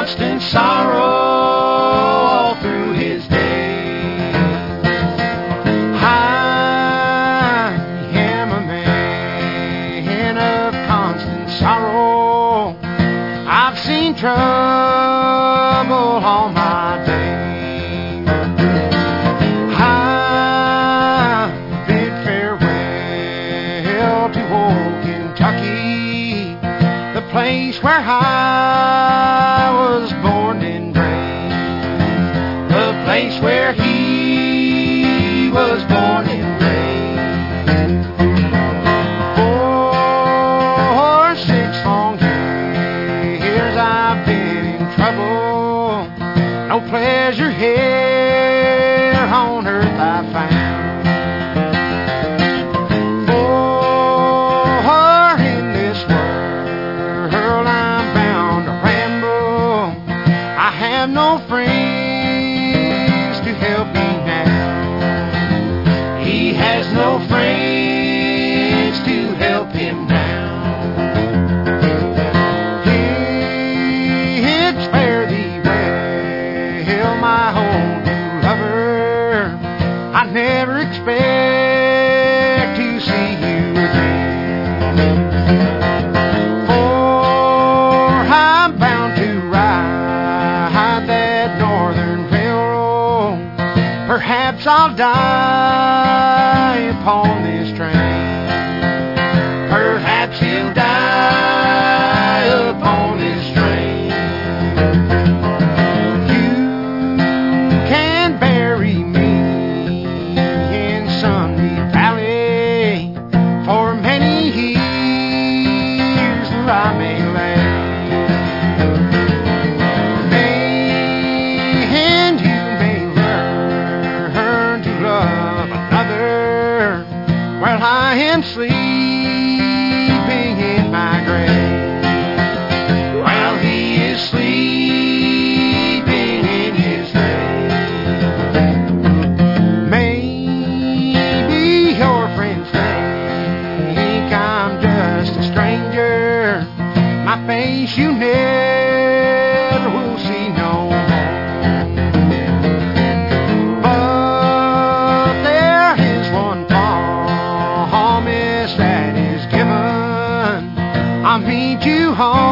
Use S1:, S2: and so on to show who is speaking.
S1: constant sorrow all through his days. I am a man of constant sorrow. I've seen trouble all my days. I bid farewell to old Kentucky, the place where I was born and raised, the place where he was born and raised. For 6 long years I've been in trouble, no pleasure here on earth I found. For in this world I'm bound to ramble, I have no friends to help me now. He has no friends to help him now. It's fare thee well, my old new lover. I never expect to see you again, for I'm bound to ride that northern railroad. Perhaps I'll die upon this train. Perhaps he'll die upon this train. You can bury me in Sunday Valley for many years that I may last. And you may learn to love another while I am sleeping in my grave, while he is sleeping in his grave. Maybe your friends think I'm just a stranger. My face you never will see no more. But there is one promise that is given. I'll meet you home